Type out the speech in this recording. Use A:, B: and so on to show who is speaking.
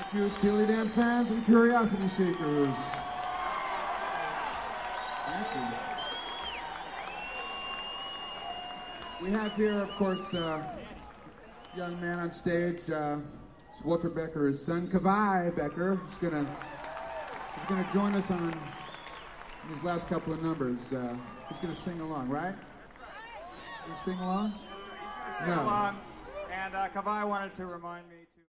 A: Thank you, Steely Dan fans and Curiosity Seekers. Thank you. We have here, of course, young man on stage. It's Walter Becker, his son, Kavai Becker. He's gonna join us on these last couple of numbers. He's gonna sing along, right? You sing along?
B: He's gonna sing along. And Kavai wanted to remind me